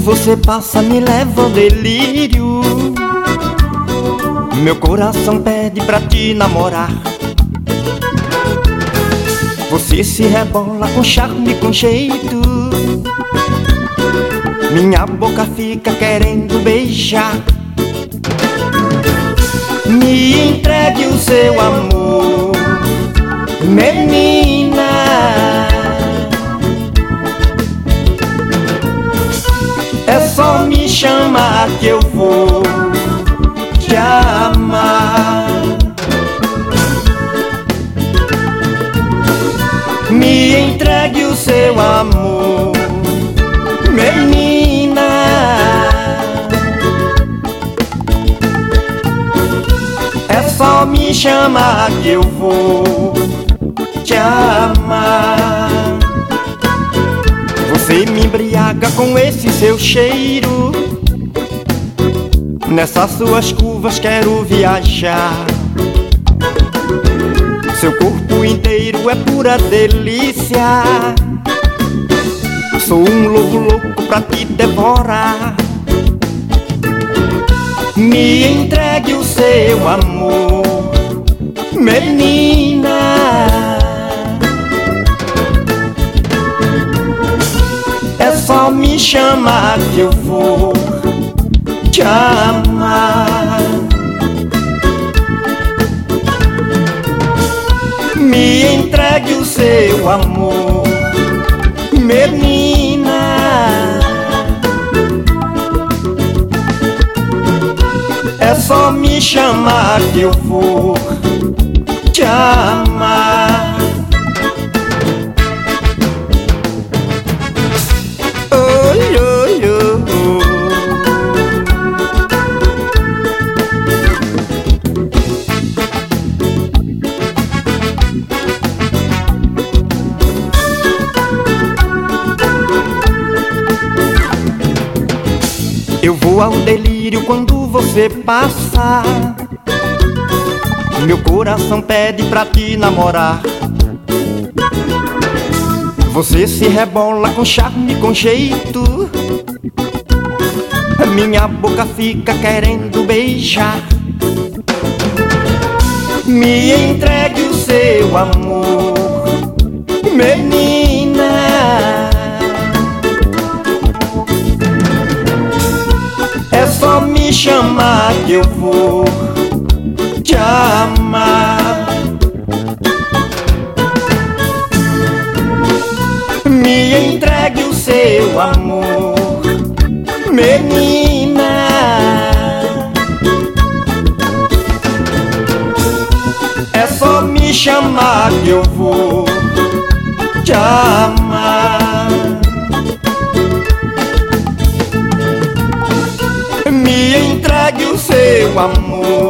você passa me leva ao delírio. Meu coração pede pra te namorar. Você se rebola com charme, com jeito. Minha boca fica querendo beijar. Me entregue o seu amor, menina. É só me chamar que eu vou te amar. Me entregue o seu amor, menina. É só me chamar que eu vou te amar. Você me embriaga com esse seu cheiro. Nessas suas curvas quero viajar. Seu corpo inteiro é pura delícia. Sou um lobo louco pra te devorar. Me entregue o seu amor, menina. É só me chamar que eu vou te amar. Me entregue o seu amor, menina. É só me chamar que eu vou te amar. Oi, oi, oi. Eu vou ao delírio quando você passa. Meu coração pede pra te namorar. Você se rebola com charme, com jeito. Minha boca fica querendo beijar. Me entregue o seu amor, menina. É só me chamar que eu vou te amar. Me entregue o seu amor, menina. É só me chamar que eu vou te amar. Me entregue o seu amor,